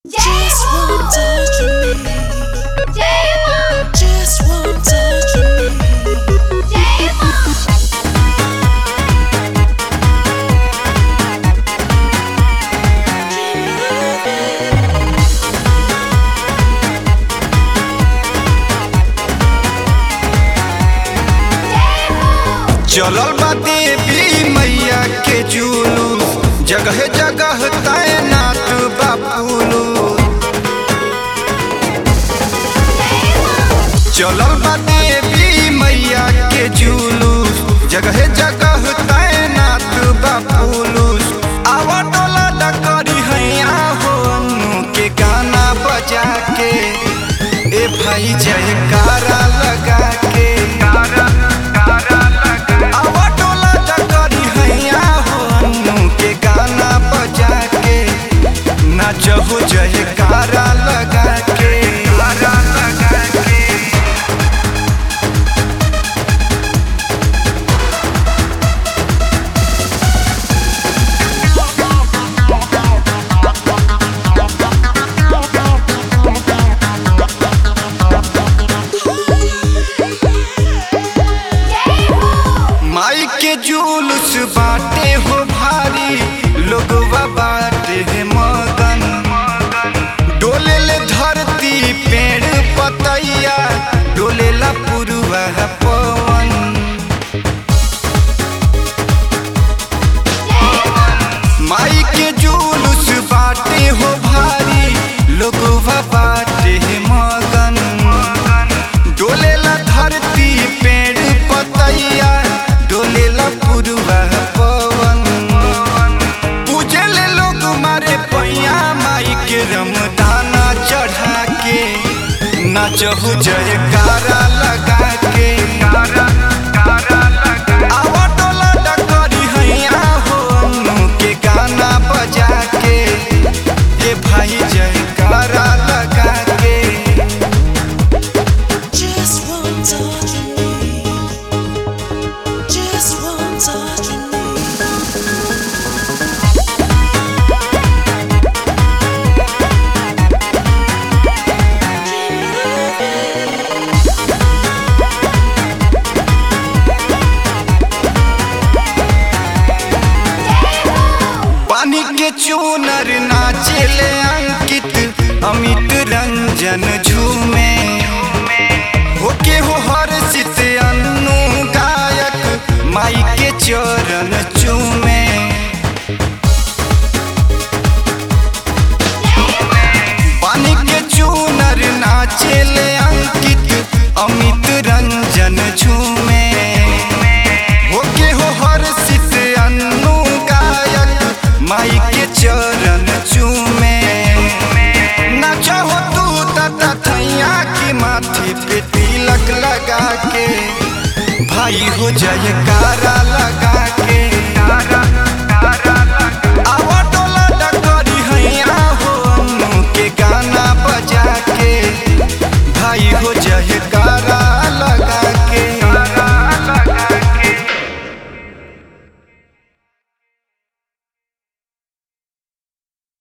Just one touch of me. Just one touch of me. चलल बा देवी मैया के जुलूस, जगह जगह तैनात बा पुलिस। चलल बा देवी मैया के जुलूस, जगह जगह तैनात बा पुलिस। आवा टोला डकरी हैया हो अन्नू के गाना बजा के, ए भाई जयकारा लगा के। जहो जयकारा लगा के। माई के जुलूस बाटे हो भारी, लोगवा बाटे है मगन। डोले ले धरती पेड़ पतैया, डोले ला पुरवा पवन। माई के जुलूस बाटे हो भारी, लोगवा बाटे है मगन। डोले ला धरती पेड़ पतैया, डोले ला पुरवा पवन। पूजे ले लोग मारे पैया माई के रमदाना चढ़ा के, नाचहु जयकारा लगा के। आवा टोला डकरी हैया हो अन्नू के गाना बजा के, ये भाई जयकारा लगा के। Just one touch of me. Just one touch of me. पानी के चूनर नाचेले अंकित, अमित रंजन झूमे। होके हो हर्षित अन्नू गायक, माई के चरण चूमे। पानी के चूनर नाचेले अंकित, अमित रंजन झूमे। होके हो हर्षित अन्नू गायक, माई के चरण चूमे। नाचा हो तू तथा थैया की माथे पे तिलक लगा के, भाई हो जयकारा लगा